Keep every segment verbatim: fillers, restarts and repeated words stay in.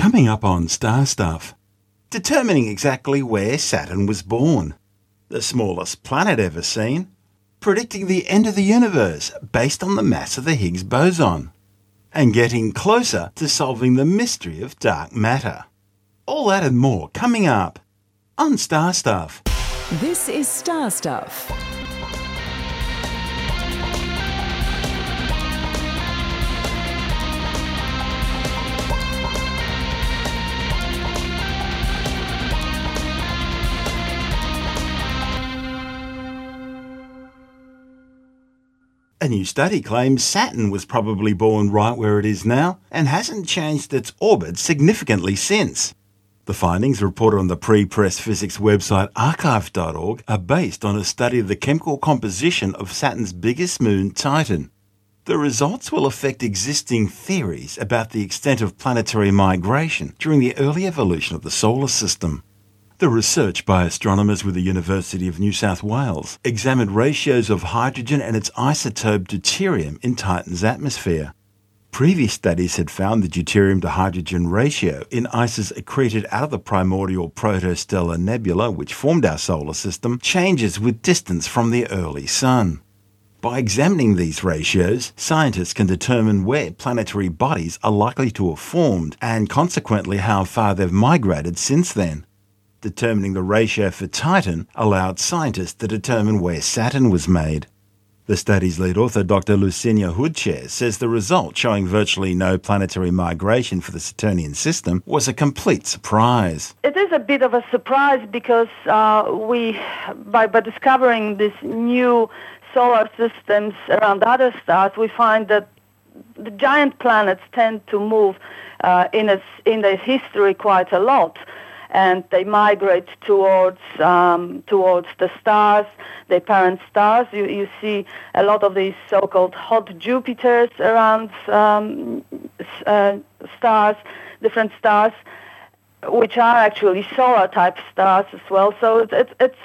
Coming up on Star Stuff, determining exactly where Saturn was born, the smallest planet ever seen, predicting the end of the universe based on the mass of the Higgs boson, and getting closer to solving the mystery of dark matter. All that and more coming up on Star Stuff. This is Star Stuff. A new study claims Saturn was probably born right where it is now and hasn't changed its orbit significantly since. The findings, reported on the pre-press physics website archive dot org, are based on a study of the chemical composition of Saturn's biggest moon, Titan. The results will affect existing theories about the extent of planetary migration during the early evolution of the solar system. The research by astronomers with the University of New South Wales examined ratios of hydrogen and its isotope deuterium in Titan's atmosphere. Previous studies had found the deuterium to hydrogen ratio in ices accreted out of the primordial protostellar nebula which formed our solar system changes with distance from the early sun. By examining these ratios, scientists can determine where planetary bodies are likely to have formed and consequently how far they've migrated since then. Determining the ratio for Titan allowed scientists to determine where Saturn was made. The study's lead author, Doctor Lucinia Hudcher, says the result, showing virtually no planetary migration for the Saturnian system, was a complete surprise. It is a bit of a surprise because uh, we, by, by discovering these new solar systems around other stars, we find that the giant planets tend to move uh, in, its, in their history quite a lot. And they migrate towards um, towards the stars, their parent stars. You, you see a lot of these so-called hot Jupiters around um, uh, stars, different stars, which are actually solar-type stars as well. So it, it, it's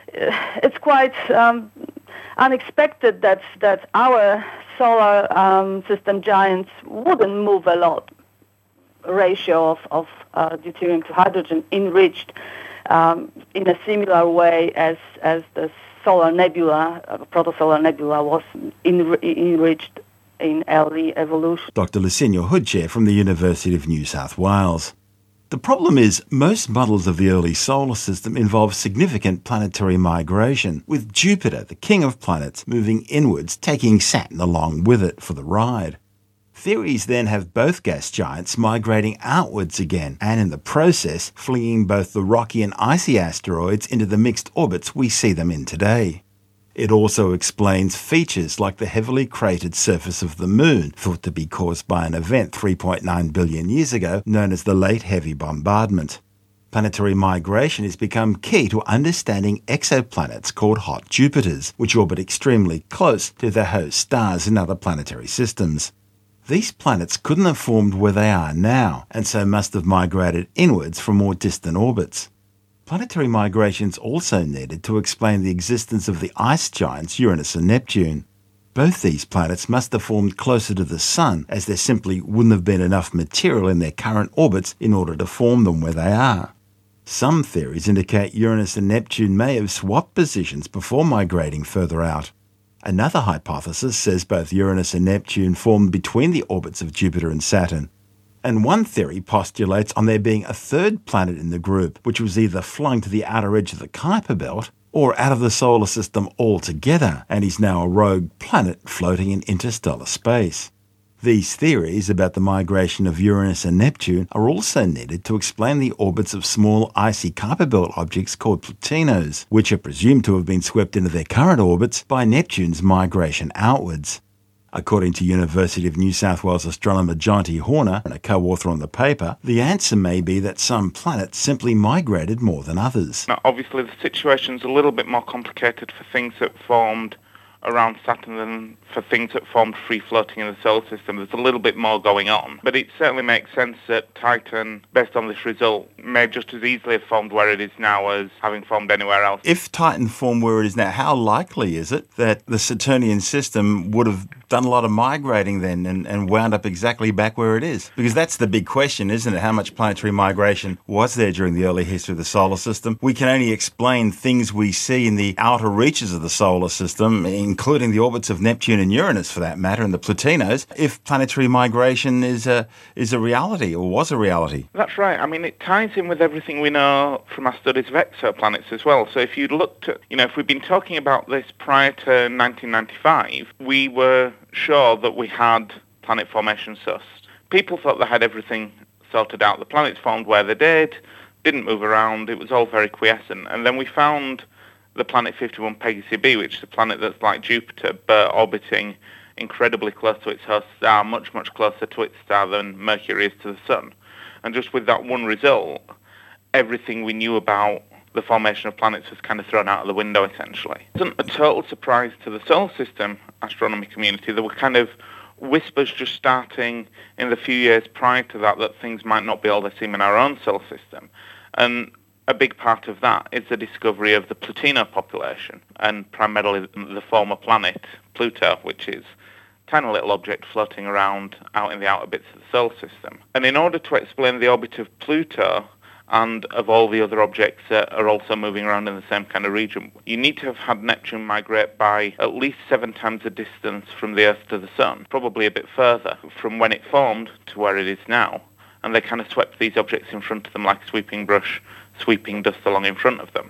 it's quite um, unexpected that that our solar um, system giants wouldn't move a lot. Ratio of, of uh, deuterium to hydrogen enriched um, in a similar way as as the solar nebula, uh, protosolar nebula, was in, enriched in early evolution. Doctor Lucinia Hudcher from the University of New South Wales. The problem is most models of the early solar system involve significant planetary migration, with Jupiter, the king of planets, moving inwards, taking Saturn along with it for the ride. Theories then have both gas giants migrating outwards again, and in the process flinging both the rocky and icy asteroids into the mixed orbits we see them in today. It also explains features like the heavily cratered surface of the Moon, thought to be caused by an event three point nine billion years ago known as the Late Heavy Bombardment. Planetary migration has become key to understanding exoplanets called hot Jupiters, which orbit extremely close to their host stars in other planetary systems. These planets couldn't have formed where they are now, and so must have migrated inwards from more distant orbits. Planetary migrations also needed to explain the existence of the ice giants Uranus and Neptune. Both these planets must have formed closer to the Sun, as there simply wouldn't have been enough material in their current orbits in order to form them where they are. Some theories indicate Uranus and Neptune may have swapped positions before migrating further out. Another hypothesis says both Uranus and Neptune formed between the orbits of Jupiter and Saturn. And one theory postulates on there being a third planet in the group, which was either flung to the outer edge of the Kuiper Belt or out of the solar system altogether, and is now a rogue planet floating in interstellar space. These theories about the migration of Uranus and Neptune are also needed to explain the orbits of small icy Kuiper Belt objects called Plutinos, which are presumed to have been swept into their current orbits by Neptune's migration outwards. According to University of New South Wales astronomer Jonty Horner, and a co-author on the paper, the answer may be that some planets simply migrated more than others. Now, obviously, the situation's a little bit more complicated for things that formed around Saturn than for things that formed free-floating in the solar system. There's a little bit more going on. But it certainly makes sense that Titan, based on this result, may just as easily have formed where it is now as having formed anywhere else. If Titan formed where it is now, how likely is it that the Saturnian system would have done a lot of migrating then and, and wound up exactly back where it is? Because that's the big question, isn't it? How much planetary migration was there during the early history of the solar system? We can only explain things we see in the outer reaches of the solar system, including the orbits of Neptune and Uranus for that matter, and the Plutinos, if planetary migration is a, is a reality or was a reality. That's right. I mean, it ties in with everything we know from our studies of exoplanets as well. So if you'd looked at, you know, if we'd been talking about this prior to nineteen ninety-five, we were sure that we had planet formation sussed. People thought they had everything sorted out. The planets formed where they did, didn't move around, it was all very quiescent. And then we found the planet fifty-one Pegasi b, which is a planet that's like Jupiter, but orbiting incredibly close to its host star, much, much closer to its star than Mercury is to the Sun. And just with that one result, everything we knew about the formation of planets was kind of thrown out of the window, essentially. It wasn't a total surprise to the solar system astronomy community. There were kind of whispers just starting in the few years prior to that that things might not be all they seem in our own solar system. And a big part of that is the discovery of the Plutino population, and primarily the former planet, Pluto, which is a tiny little object floating around out in the outer bits of the solar system. And in order to explain the orbit of Pluto and of all the other objects that are also moving around in the same kind of region, you need to have had Neptune migrate by at least seven times the distance from the Earth to the Sun, probably a bit further, from when it formed to where it is now. And they kind of swept these objects in front of them like a sweeping brush, sweeping dust along in front of them.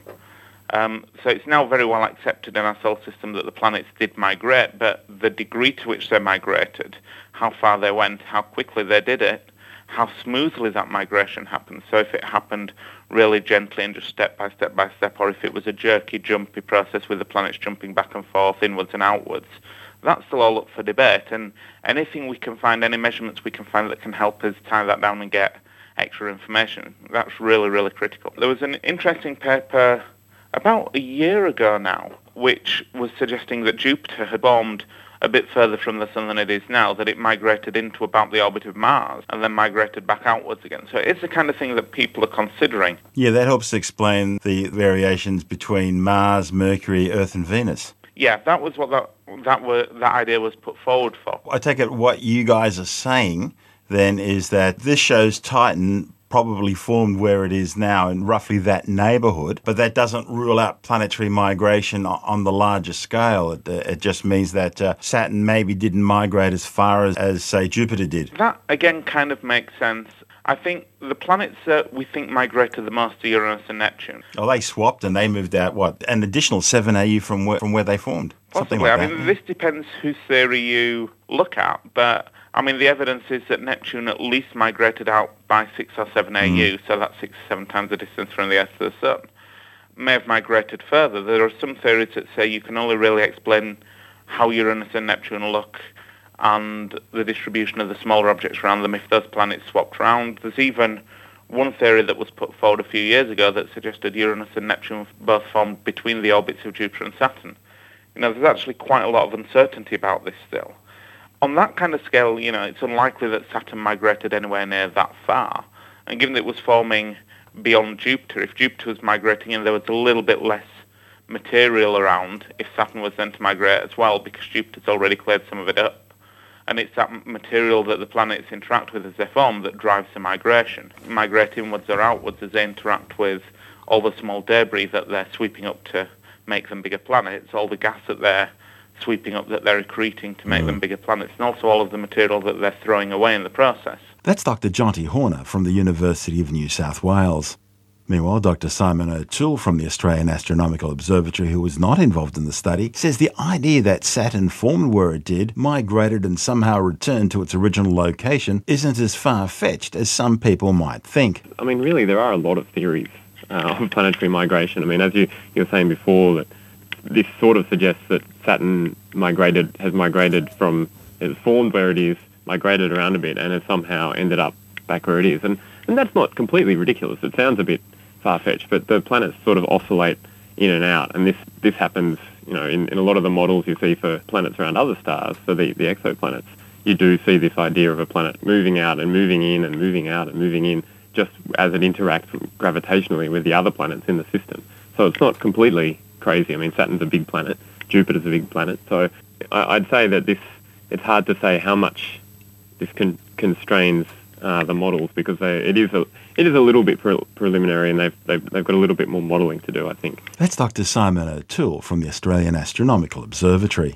Um, so it's now very well accepted in our solar system that the planets did migrate, but the degree to which they migrated, how far they went, how quickly they did it, how smoothly that migration happened. So if it happened really gently and just step by step by step, or if it was a jerky, jumpy process with the planets jumping back and forth, inwards and outwards, that's still all up for debate. And anything we can find, any measurements we can find that can help us tie that down and get extra information, that's really, really critical. There was an interesting paper about a year ago now, which was suggesting that Jupiter had formed a bit further from the Sun than it is now, that it migrated into about the orbit of Mars and then migrated back outwards again. So it's the kind of thing that people are considering. Yeah, that helps explain the variations between Mars, Mercury, Earth and Venus. Yeah, that was what that that were that idea was put forward for. I take it what you guys are saying then is that this shows Titan probably formed where it is now in roughly that neighbourhood, but that doesn't rule out planetary migration on the larger scale. It, uh, it just means that uh, Saturn maybe didn't migrate as far as, as, say, Jupiter did. That, again, kind of makes sense. I think the planets that we think migrated the most are Uranus and Neptune. Oh, they swapped and they moved out, what, an additional seven A U from where, from where they formed? Possibly. Something like I that. mean, this depends whose theory you look at, but I mean, the evidence is that Neptune at least migrated out by six or seven A U, mm. so that's six or seven times the distance from the Earth to the Sun. May have migrated further. There are some theories that say you can only really explain how Uranus and Neptune look and the distribution of the smaller objects around them if those planets swapped around. There's even one theory that was put forward a few years ago that suggested Uranus and Neptune both formed between the orbits of Jupiter and Saturn. You know, there's actually quite a lot of uncertainty about this still. On that kind of scale, you know, it's unlikely that Saturn migrated anywhere near that far. And given that it was forming beyond Jupiter, if Jupiter was migrating in, there was a little bit less material around if Saturn was then to migrate as well, because Jupiter's already cleared some of it up. And it's that material that the planets interact with as they form that drives the migration. Migrate inwards or outwards as they interact with all the small debris that they're sweeping up to make them bigger planets, all the gas that they're sweeping up that they're accreting to make mm. them bigger planets, and also all of the material that they're throwing away in the process. That's Doctor Jonty Horner from the University of New South Wales. Meanwhile, Doctor Simon O'Toole from the Australian Astronomical Observatory, who was not involved in the study, says the idea that Saturn formed where it did, migrated and somehow returned to its original location isn't as far-fetched as some people might think. I mean, really, there are a lot of theories uh, of planetary migration. I mean, as you, you were saying before, that this sort of suggests that Saturn migrated, has migrated from, it's formed where it is, migrated around a bit, and has somehow ended up back where it is. And, and that's not completely ridiculous. It sounds a bit far-fetched, but the planets sort of oscillate in and out, and this this happens, you know, in, in a lot of the models you see for planets around other stars, for the, the exoplanets. You do see this idea of a planet moving out and moving in and moving out and moving in just as it interacts gravitationally with the other planets in the system. So it's not completely crazy. I mean, Saturn's a big planet, Jupiter's a big planet. So I, I'd say that this, it's hard to say how much this con- constrains uh, the models, because they, it is a it is a little bit pre- preliminary, and they've, they've they've got a little bit more modelling to do, I think. That's Doctor Simon O'Toole from the Australian Astronomical Observatory.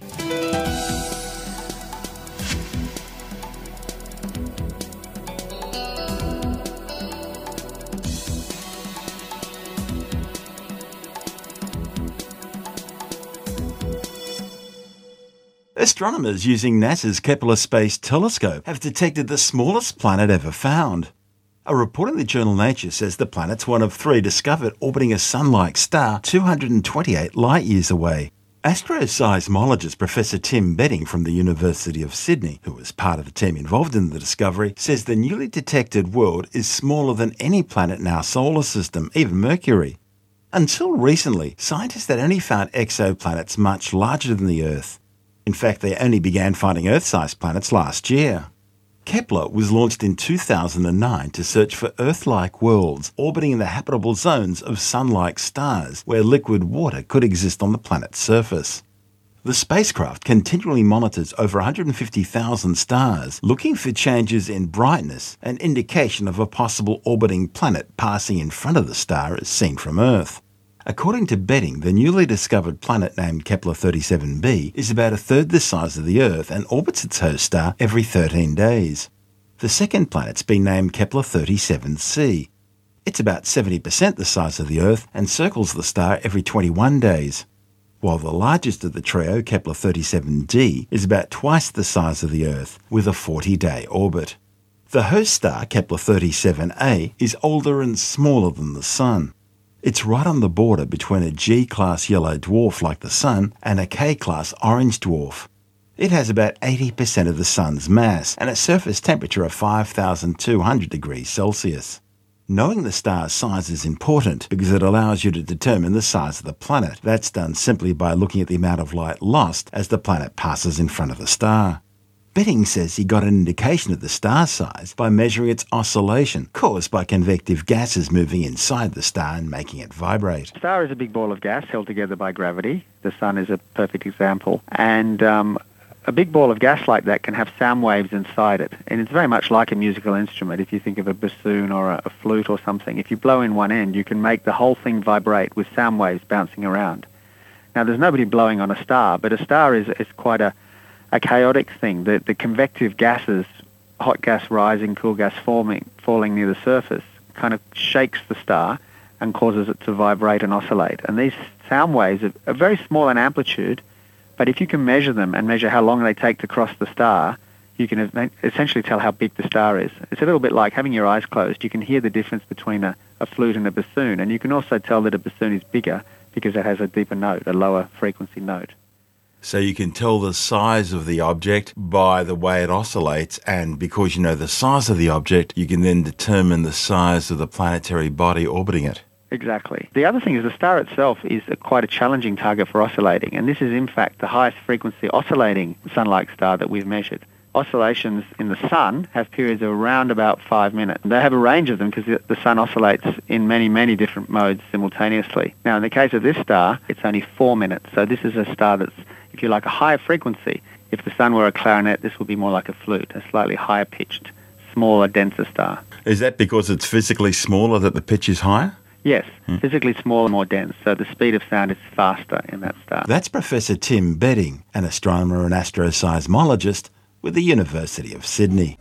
Astronomers using NASA's Kepler Space Telescope have detected the smallest planet ever found. A report in the journal Nature says the planet's one of three discovered orbiting a Sun-like star two hundred twenty-eight light-years away. Astroseismologist Professor Tim Betting from the University of Sydney, who was part of the team involved in the discovery, says the newly detected world is smaller than any planet in our solar system, even Mercury. Until recently, scientists had only found exoplanets much larger than the Earth. In fact, they only began finding Earth-sized planets last year. Kepler was launched in two thousand nine to search for Earth-like worlds orbiting in the habitable zones of Sun-like stars where liquid water could exist on the planet's surface. The spacecraft continually monitors over one hundred fifty thousand stars, looking for changes in brightness, an indication of a possible orbiting planet passing in front of the star as seen from Earth. According to Betting, the newly discovered planet named Kepler thirty-seven b is about a third the size of the Earth and orbits its host star every thirteen days. The second planet's been named Kepler thirty-seven c. It's about seventy percent the size of the Earth and circles the star every twenty-one days. While the largest of the trio, Kepler thirty-seven d, is about twice the size of the Earth, with a forty-day orbit. The host star, Kepler thirty-seven a, is older and smaller than the Sun. It's right on the border between a G-class yellow dwarf like the Sun and a K-class orange dwarf. It has about eighty percent of the Sun's mass and a surface temperature of five thousand two hundred degrees Celsius. Knowing the star's size is important because it allows you to determine the size of the planet. That's done simply by looking at the amount of light lost as the planet passes in front of the star. Betting says he got an indication of the star's size by measuring its oscillation caused by convective gases moving inside the star and making it vibrate. The star is a big ball of gas held together by gravity. The Sun is a perfect example. And um, a big ball of gas like that can have sound waves inside it. And it's very much like a musical instrument. If you think of a bassoon or a, a flute or something, if you blow in one end, you can make the whole thing vibrate with sound waves bouncing around. Now, there's nobody blowing on a star, but a star is, is quite a a chaotic thing. The, the convective gases, hot gas rising, cool gas forming, falling near the surface, kind of shakes the star and causes it to vibrate and oscillate. And these sound waves are, are very small in amplitude, but if you can measure them and measure how long they take to cross the star, you can essentially tell how big the star is. It's a little bit like having your eyes closed. You can hear the difference between a, a flute and a bassoon, and you can also tell that a bassoon is bigger because it has a deeper note, a lower frequency note. So you can tell the size of the object by the way it oscillates, and because you know the size of the object, you can then determine the size of the planetary body orbiting it. Exactly. The other thing is the star itself is a, quite a challenging target for oscillating, and this is in fact the highest frequency oscillating Sun-like star that we've measured. Oscillations in the Sun have periods of around about five minutes. They have a range of them because the, the Sun oscillates in many, many different modes simultaneously. Now, in the case of this star, it's only four minutes. So this is a star that's, if you like, a higher frequency. If the Sun were a clarinet, this would be more like a flute, a slightly higher pitched, smaller, denser star. Is that because it's physically smaller that the pitch is higher? Yes, hmm. physically smaller, more dense, so the speed of sound is faster in that star. That's Professor Tim Betting, an astronomer and astroseismologist with the University of Sydney.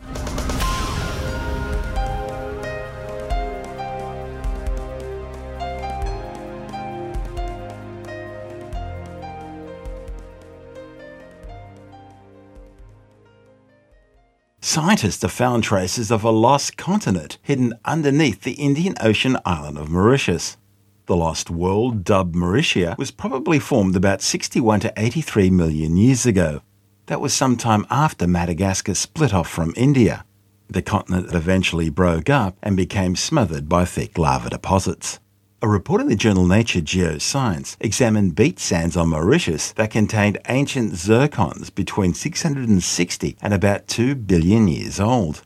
Scientists have found traces of a lost continent hidden underneath the Indian Ocean island of Mauritius. The lost world, dubbed Mauritia, was probably formed about sixty-one to eighty-three million years ago. That was sometime after Madagascar split off from India. The continent eventually broke up and became smothered by thick lava deposits. A report in the journal Nature Geoscience examined beach sands on Mauritius that contained ancient zircons between six hundred sixty and about two billion years old.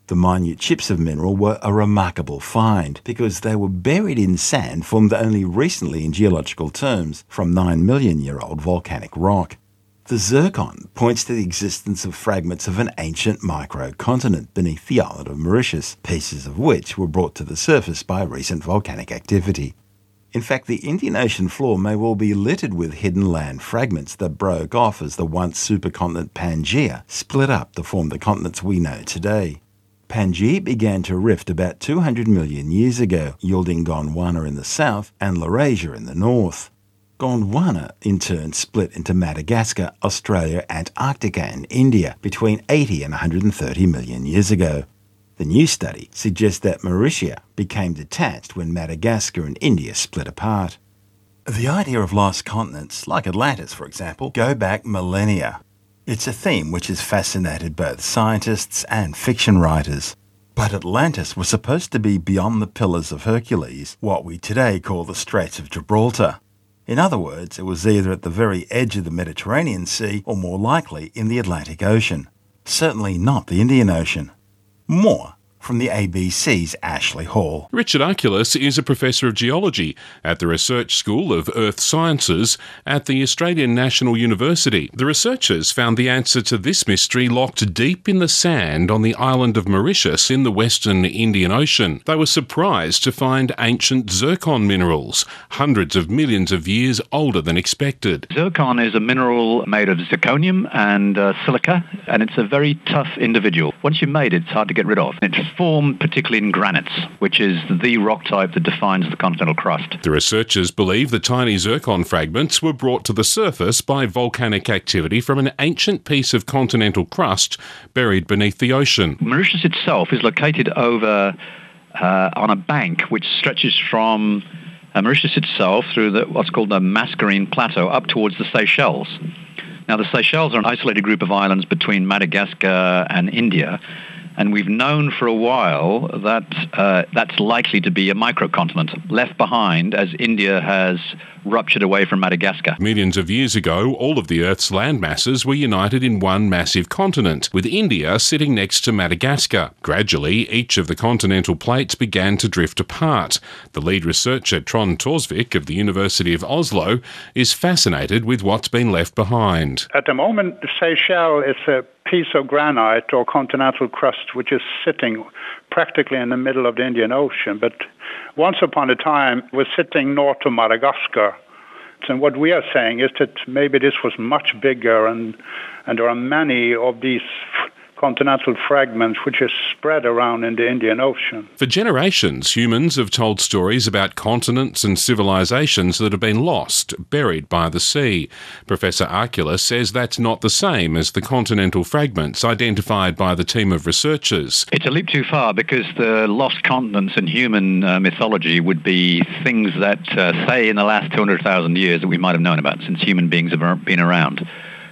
The minute chips of mineral were a remarkable find because they were buried in sand formed only recently in geological terms from nine million year old volcanic rock. The zircon points to the existence of fragments of an ancient microcontinent beneath the island of Mauritius, pieces of which were brought to the surface by recent volcanic activity. In fact, the Indian Ocean floor may well be littered with hidden land fragments that broke off as the once supercontinent Pangaea split up to form the continents we know today. Pangaea began to rift about two hundred million years ago, yielding Gondwana in the south and Laurasia in the north. Gondwana, in turn, split into Madagascar, Australia, Antarctica and India between eighty and one hundred thirty million years ago. The new study suggests that Mauritius became detached when Madagascar and India split apart. The idea of lost continents, like Atlantis for example, go back millennia. It's a theme which has fascinated both scientists and fiction writers. But Atlantis was supposed to be beyond the Pillars of Hercules, what we today call the Straits of Gibraltar. In other words, it was either at the very edge of the Mediterranean Sea or more likely in the Atlantic Ocean. Certainly not the Indian Ocean. More from the A B C's Ashley Hall. Richard Arculus is a Professor of Geology at the Research School of Earth Sciences at the Australian National University. The researchers found the answer to this mystery locked deep in the sand on the island of Mauritius in the western Indian Ocean. They were surprised to find ancient zircon minerals, hundreds of millions of years older than expected. Zircon is a mineral made of zirconium and uh, silica, and it's a very tough individual. Once you've made it, it's hard to get rid of. It's formed particularly in granites, which is the rock type that defines the continental crust. The researchers believe the tiny zircon fragments were brought to the surface by volcanic activity from an ancient piece of continental crust buried beneath the ocean. Mauritius itself is located over uh, on a bank which stretches from uh, Mauritius itself through the, what's called the Mascarene Plateau up towards the Seychelles. Now, the Seychelles are an isolated group of islands between Madagascar and India, and we've known for a while that uh, that's likely to be a microcontinent left behind as India has ruptured away from Madagascar. Millions of years ago, all of the Earth's land masses were united in one massive continent, with India sitting next to Madagascar. Gradually, each of the continental plates began to drift apart. The lead researcher, Trond Torsvik of the University of Oslo, is fascinated with what's been left behind. At the moment, the Seychelles is a piece of granite or continental crust which is sitting practically in the middle of the Indian Ocean, but once upon a time was sitting north of Madagascar. And what we are saying is that maybe this was much bigger, and, and there are many of these f- continental fragments which are spread around in the Indian Ocean. For generations, humans have told stories about continents and civilizations that have been lost, buried by the sea. Professor Arculus says that's not the same as the continental fragments identified by the team of researchers. It's a leap too far because the lost continents in human uh, mythology would be things that, uh, say, in the last two hundred thousand years that we might have known about since human beings have been around.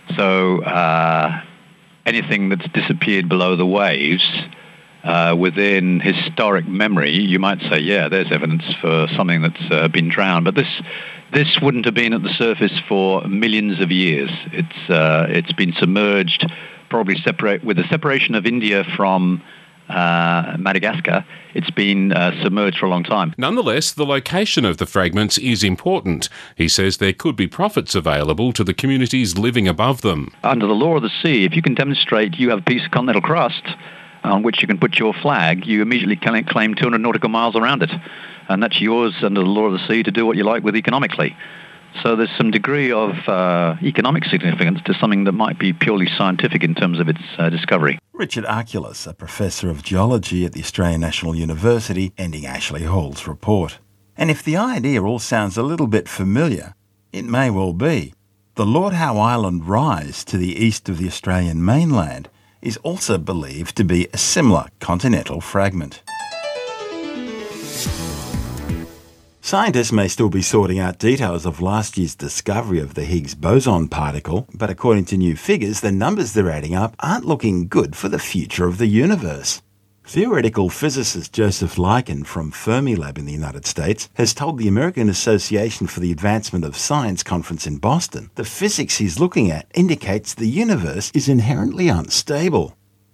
So, uh, anything that's disappeared below the waves uh, within historic memory, you might say, yeah, there's evidence for something that's uh, been drowned. But this this wouldn't have been at the surface for millions of years. It's uh, it's been submerged, probably separate with the separation of India from uh, Madagascar. It's been uh, submerged for a long time. Nonetheless, the location of the fragments is important. He says there could be profits available to the communities living above them. Under the law of the sea, if you can demonstrate you have a piece of continental crust on which you can put your flag, you immediately can claim two hundred nautical miles around it. And that's yours under the law of the sea to do what you like with economically. So there's some degree of uh, economic significance to something that might be purely scientific in terms of its uh, discovery. Richard Arculus, a Professor of Geology at the Australian National University, ending Ashley Hall's report. And if the idea all sounds a little bit familiar, it may well be. The Lord Howe Island rise to the east of the Australian mainland is also believed to be a similar continental fragment. Scientists may still be sorting out details of last year's discovery of the Higgs boson particle, but according to new figures, the numbers they're adding up aren't looking good for the future of the universe. Theoretical physicist Joseph Liken from Fermilab in the United States has told the American Association for the Advancement of Science conference in Boston the physics he's looking at indicates the universe is inherently unstable.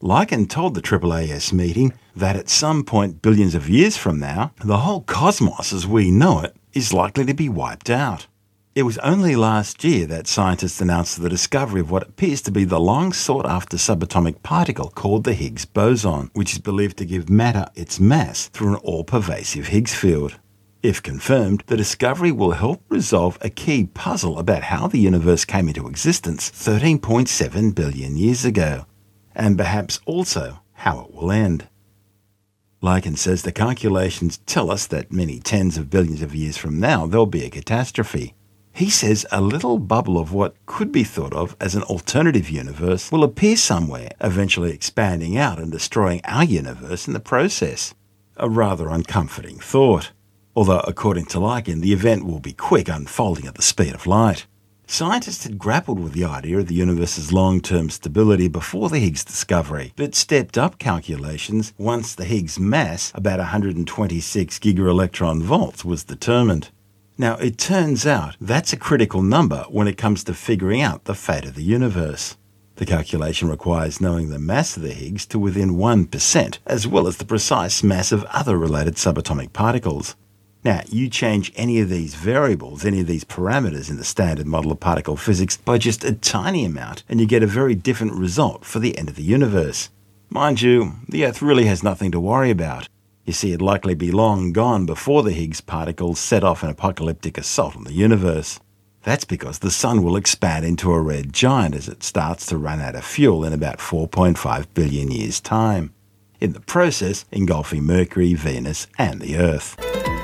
Lycan told the A A A S meeting that at some point billions of years from now, the whole cosmos as we know it is likely to be wiped out. It was only last year that scientists announced the discovery of what appears to be the long-sought-after subatomic particle called the Higgs boson, which is believed to give matter its mass through an all-pervasive Higgs field. If confirmed, the discovery will help resolve a key puzzle about how the universe came into existence thirteen point seven billion years ago, and perhaps also how it will end. Lycan says the calculations tell us that many tens of billions of years from now there'll be a catastrophe. He says a little bubble of what could be thought of as an alternative universe will appear somewhere, eventually expanding out and destroying our universe in the process. A rather uncomforting thought. Although, according to Lycan, the event will be quick, unfolding at the speed of light. Scientists had grappled with the idea of the universe's long-term stability before the Higgs discovery, but stepped up calculations once the Higgs mass, about one hundred twenty-six gigaelectron volts, was determined. Now, it turns out that's a critical number when it comes to figuring out the fate of the universe. The calculation requires knowing the mass of the Higgs to within one percent, as well as the precise mass of other related subatomic particles. Now, you change any of these variables, any of these parameters in the standard model of particle physics by just a tiny amount, and you get a very different result for the end of the universe. Mind you, the Earth really has nothing to worry about. You see, it'd likely be long gone before the Higgs particles set off an apocalyptic assault on the universe. That's because the Sun will expand into a red giant as it starts to run out of fuel in about four point five billion years' time, in the process engulfing Mercury, Venus, and the Earth.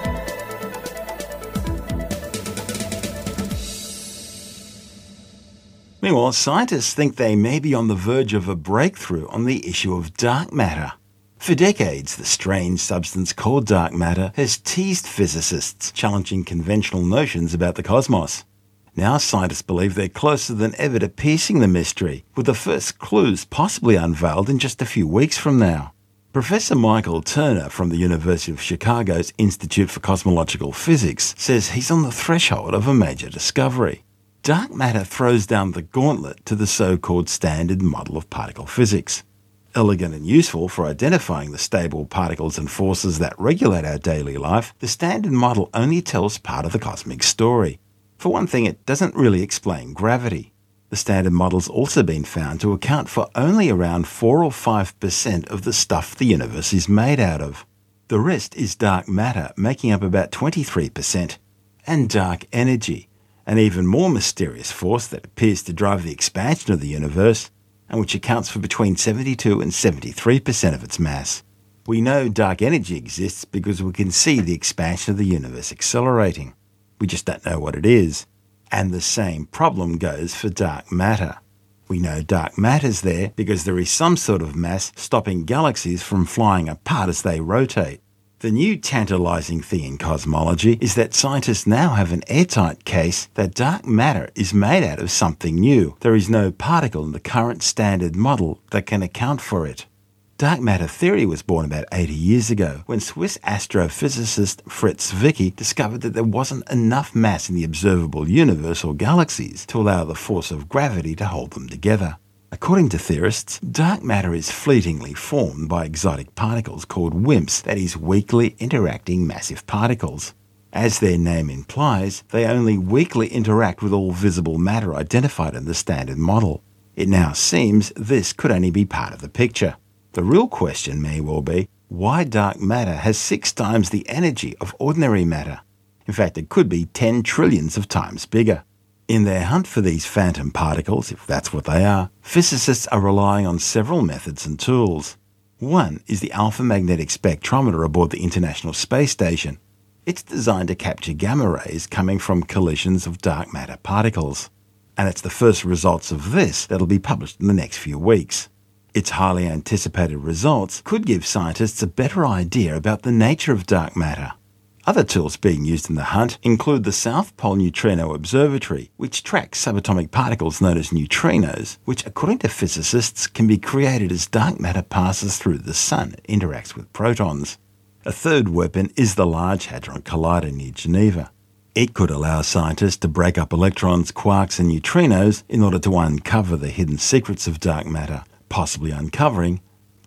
Meanwhile, scientists think they may be on the verge of a breakthrough on the issue of dark matter. For decades, the strange substance called dark matter has teased physicists, challenging conventional notions about the cosmos. Now scientists believe they're closer than ever to piecing the mystery, with the first clues possibly unveiled in just a few weeks from now. Professor Michael Turner from the University of Chicago's Institute for Cosmological Physics says he's on the threshold of a major discovery. Dark matter throws down the gauntlet to the so-called standard model of particle physics. Elegant and useful for identifying the stable particles and forces that regulate our daily life, the standard model only tells part of the cosmic story. For one thing, it doesn't really explain gravity. The standard model's also been found to account for only around four or five percent of the stuff the universe is made out of. The rest is dark matter, making up about twenty-three percent, and dark energy, an even more mysterious force that appears to drive the expansion of the universe, and which accounts for between seventy-two and seventy-three percent of its mass. We know dark energy exists because we can see the expansion of the universe accelerating. We just don't know what it is. And the same problem goes for dark matter. We know dark matter's there because there is some sort of mass stopping galaxies from flying apart as they rotate. The new tantalizing thing in cosmology is that scientists now have an airtight case that dark matter is made out of something new. There is no particle in the current standard model that can account for it. Dark matter theory was born about eighty years ago when Swiss astrophysicist Fritz Zwicky discovered that there wasn't enough mass in the observable universe or galaxies to allow the force of gravity to hold them together. According to theorists, dark matter is fleetingly formed by exotic particles called WIMPs, that is, weakly interacting massive particles. As their name implies, they only weakly interact with all visible matter identified in the standard model. It now seems this could only be part of the picture. The real question may well be why dark matter has six times the energy of ordinary matter. In fact, it could be ten trillions of times bigger. In their hunt for these phantom particles, if that's what they are, physicists are relying on several methods and tools. One is the Alpha Magnetic Spectrometer aboard the International Space Station. It's designed to capture gamma rays coming from collisions of dark matter particles. And it's the first results of this that'll be published in the next few weeks. Its highly anticipated results could give scientists a better idea about the nature of dark matter. Other tools being used in the hunt include the South Pole Neutrino Observatory, which tracks subatomic particles known as neutrinos, which, according to physicists, can be created as dark matter passes through the Sun and interacts with protons. A third weapon is the Large Hadron Collider near Geneva. It could allow scientists to break up electrons, quarks, and neutrinos in order to uncover the hidden secrets of dark matter, possibly uncovering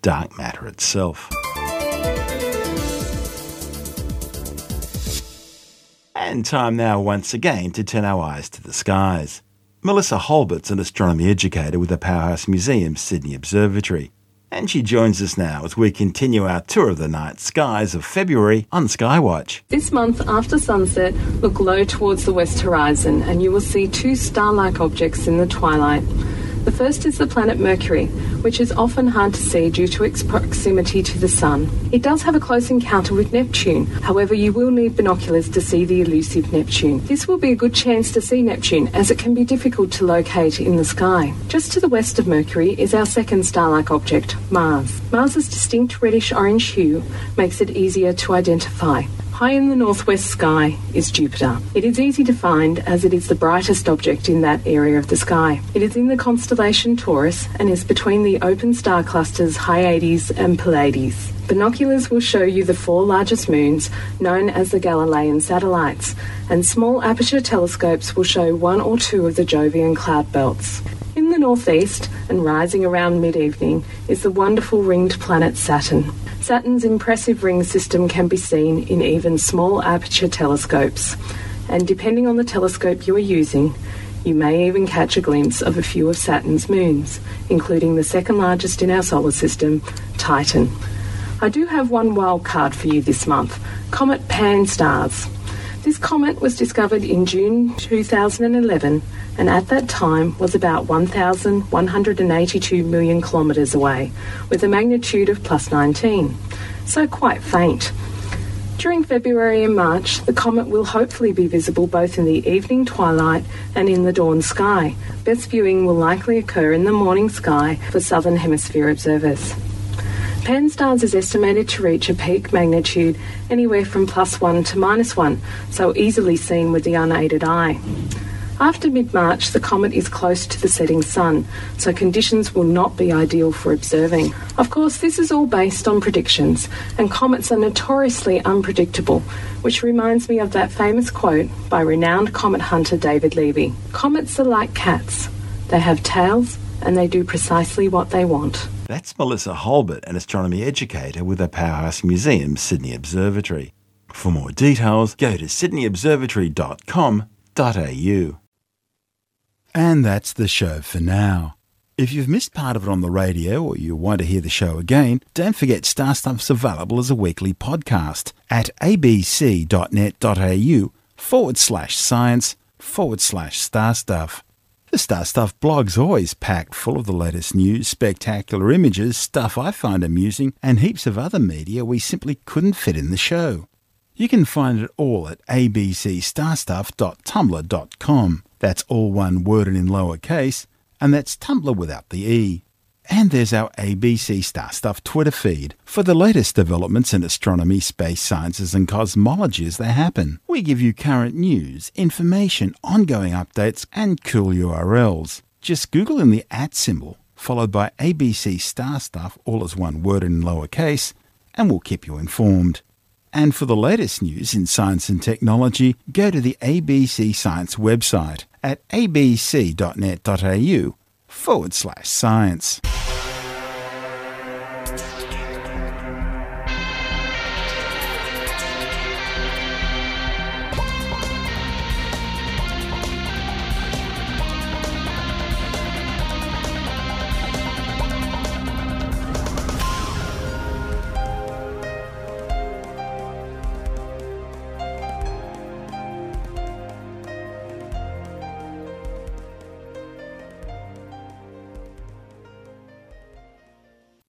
dark matter itself. And time now once again to turn our eyes to the skies. Melissa Holbert's an astronomy educator with the Powerhouse Museum's Sydney Observatory, and she joins us now as we continue our tour of the night skies of February on Skywatch. This month, after sunset, look low towards the west horizon and you will see two star-like objects in the twilight. The first is the planet Mercury, which is often hard to see due to its proximity to the Sun. It does have a close encounter with Neptune, however you will need binoculars to see the elusive Neptune. This will be a good chance to see Neptune, as it can be difficult to locate in the sky. Just to the west of Mercury is our second star-like object, Mars. Mars's distinct reddish-orange hue makes it easier to identify. High in the northwest sky is Jupiter. It is easy to find as it is the brightest object in that area of the sky. It is in the constellation Taurus and is between the open star clusters Hyades and Pleiades. Binoculars will show you the four largest moons, known as the Galilean satellites, and small aperture telescopes will show one or two of the Jovian cloud belts. In the northeast, and rising around mid-evening, is the wonderful ringed planet Saturn. Saturn's impressive ring system can be seen in even small aperture telescopes, and depending on the telescope you are using, you may even catch a glimpse of a few of Saturn's moons, including the second largest in our solar system, Titan. I do have one wild card for you this month, Comet Pan-STARRS. This comet was discovered in June two thousand eleven and at that time was about one thousand one hundred eighty-two million kilometres away, with a magnitude of plus nineteen, so quite faint. During February and March, the comet will hopefully be visible both in the evening twilight and in the dawn sky. Best viewing will likely occur in the morning sky for Southern Hemisphere observers. Pan-STARRS is estimated to reach a peak magnitude anywhere from plus one to minus one, so easily seen with the unaided eye. After mid-March, the comet is close to the setting sun, so conditions will not be ideal for observing. Of course, this is all based on predictions, and comets are notoriously unpredictable, which reminds me of that famous quote by renowned comet hunter David Levy. Comets are like cats. They have tails, and they do precisely what they want. That's Melissa Holbert, an astronomy educator with the Powerhouse Museum's Sydney Observatory. For more details, go to sydney observatory dot com dot a u. And that's the show for now. If you've missed part of it on the radio or you want to hear the show again, don't forget Star Stuff's available as a weekly podcast at abc.net.au forward slash science forward slash star stuff. The Star Stuff blog's always packed full of the latest news, spectacular images, stuff I find amusing, and heaps of other media we simply couldn't fit in the show. You can find it all at a b c star stuff dot tumblr dot com. That's all one word and in lowercase, and that's Tumblr without the E. And there's our A B C Star Stuff Twitter feed for the latest developments in astronomy, space sciences and cosmology as they happen. We give you current news, information, ongoing updates and cool U R Ls. Just Google in the at symbol, followed by A B C Star Stuff, all as one word and in lowercase, and we'll keep you informed. And for the latest news in science and technology, go to the A B C Science website at abc.net.au forward slash science.